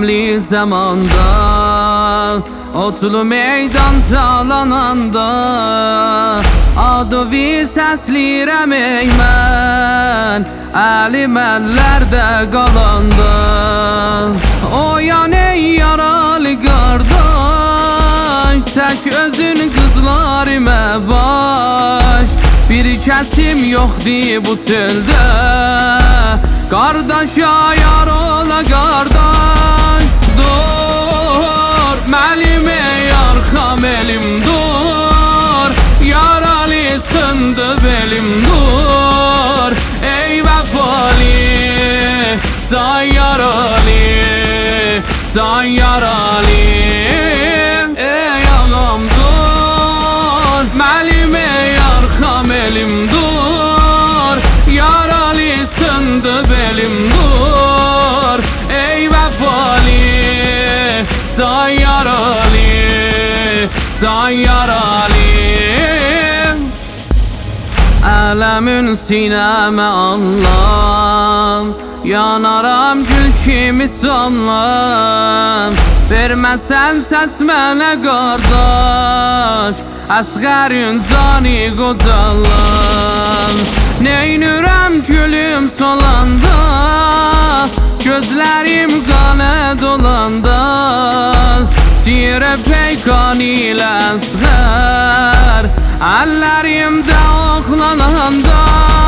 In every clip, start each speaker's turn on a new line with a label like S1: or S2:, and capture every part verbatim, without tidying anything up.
S1: gamli zamanda, otlu meydan talananda, adovi səslirəm ey mən, əlim əllərdə qalanda. Oyan ey yaralı qardaş, sək özün qızlarımə baş. Bir kəsim yoxdur bu çöldə, qardaşa yar ola qardaş. Dur, mənim ey arxam elim dur, yaralı sındı belim dur. Ey vəfalı, can yaralı, can yaralı. Ey ağam dur, mənim ey arxam elim dur, yaralı sındı belim dur. Ey vəfalı, can yaralı, can yaralı. Ələmin sinəmə anlam, yanaram gül kimi sanlam. Verməsən səs mənə qardaş, əsğərin cani qocalan. Neynürəm gülüm solanda, gözlərim qana dolanda. Tirə peykan ilə əsğər, əllərimdə oxlananda.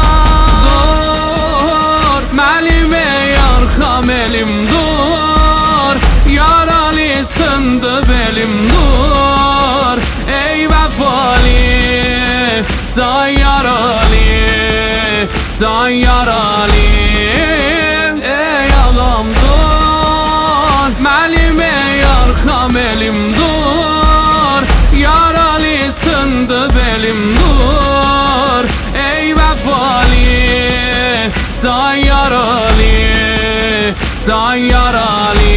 S1: Dur, mənim ey arxam elim dur, yaralı sındı belim dur. Ey vəfalı, can yaralı, can yaralı. Ey ağam dur, mənim ey arxam elim dur, yaralı sındı belim dur. Ey vəfalı, can yaralı, can yaralı.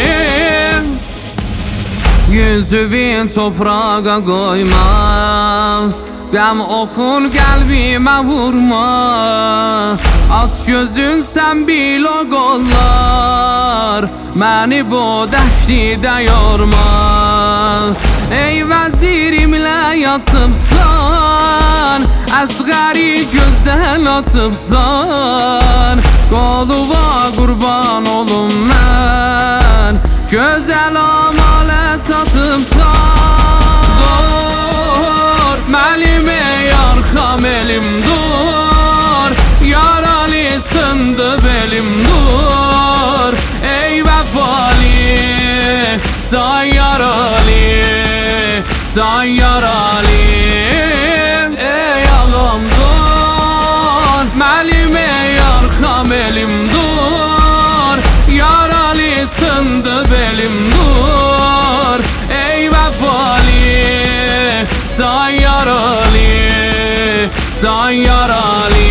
S1: Yüzüvin toprağa koyma, qəm oxun qəlbimə vurma. Aç gözün sən bil o qollar, məni bu dəştidə yorma. Ey vəzirimlə yatıbsan, əsğəri gözdən atıbsan. Qoluva qurban olum mən, gözəl amalət atıbsan. Dur, mənim ey arxam elim dur, yaralı sındı belim dur. Ey vəfalı, can yaralı, can yaralı. Ey ağam dur, mənim ey arxam elim dur, yaralı sındı belim dur. Ey vəfalı, can yaralı, can yaralı.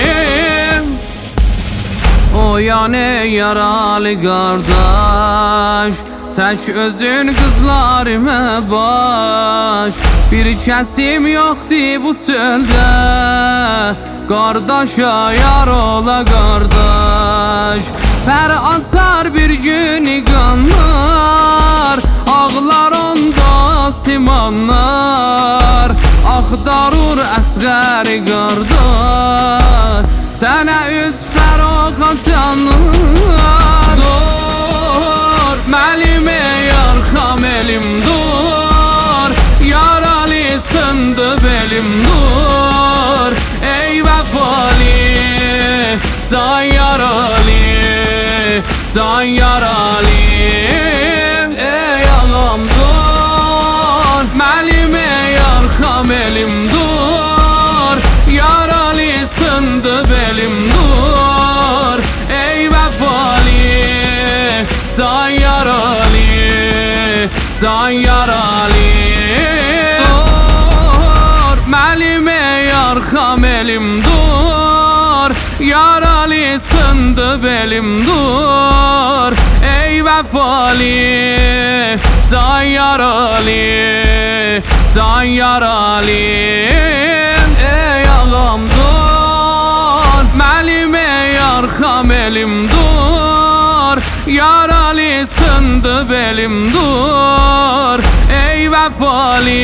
S1: Oyan ey yaralı qardaş, tək özün qızlarımə baş. Bir kəsim yoxdur bu çöldə, qardaşa yar ola qardaş. Pər açar bir gün qanlar, ağlar onda simanlar. Axtarır əsğəri qardaş, sənə üç pər ox açanlar. Dur, mənim ey arxam elim dur, yaralı sındı belim dur. Ey vəfalı, can yaralı, can yaralı. Ey ağam dur, mənim ey arxam elim dur, yaralı sındı belim dur. Ey vəfalı, can yaralı, can yaralı. Dur, mənim ey arxam elim dur, yaralı sındı belim dur. Ey vəfalı, can yaralı, can yaralı. Ey ağam dur, mənim ey arxam elim dur, Yaralı sındı belim dur. Ey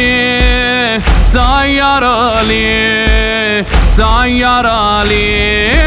S1: vefalı, can yaralı, can yaralı.